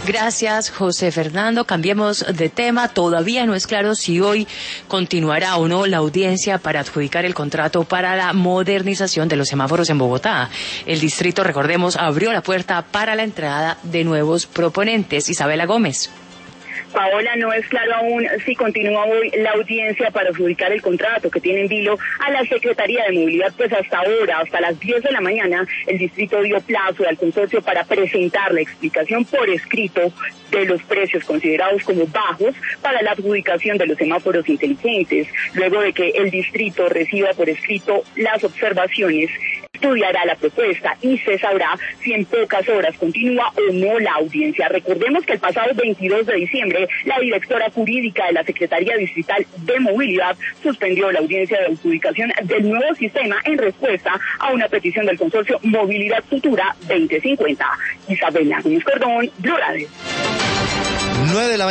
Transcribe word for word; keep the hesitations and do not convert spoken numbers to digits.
Gracias, José Fernando. Cambiemos de tema. Todavía no es claro si hoy continuará o no la audiencia para adjudicar el contrato para la modernización de los semáforos en Bogotá. El distrito, recordemos, abrió la puerta para la entrada de nuevos proponentes. Isabela Gómez. Paola, no es claro aún si continúa hoy la audiencia para adjudicar el contrato que tiene en vilo a la Secretaría de Movilidad, pues hasta ahora, hasta las diez de la mañana, el distrito dio plazo al consorcio para presentar la explicación por escrito de los precios considerados como bajos para la adjudicación de los semáforos inteligentes. Luego de que el distrito reciba por escrito las observaciones, estudiará la propuesta y se sabrá si en pocas horas continúa o no la audiencia. Recordemos que el pasado veintidós de diciembre, la directora jurídica de la Secretaría Distrital de Movilidad suspendió la audiencia de adjudicación del nuevo sistema en respuesta a una petición del consorcio Movilidad Futura veinte cincuenta. Isabela Gómez Cordón, Blue Radio. nueve de la